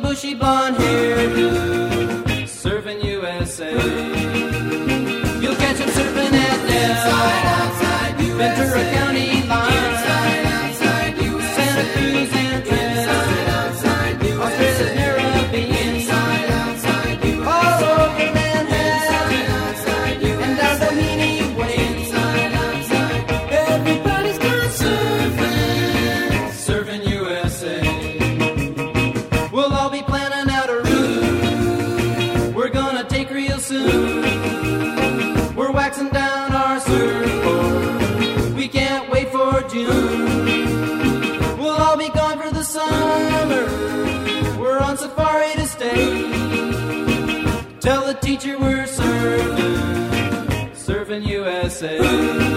bushy blonde hairdo, surfing USA. You'll catch him surfing at Del, Ventura County line, Santa Cruz and Trent, Australia's Caribbean, all over Manhattan, and down Doheny Way. Everybody's gone surfing, surfing USA. We'll all be planning out a route we're gonna take real soon. We're waxing down our surfboard, we can't wait for June. We'll all be gone for the summer, we're on safari to stay. Tell the teacher we're surfing, surfing USA.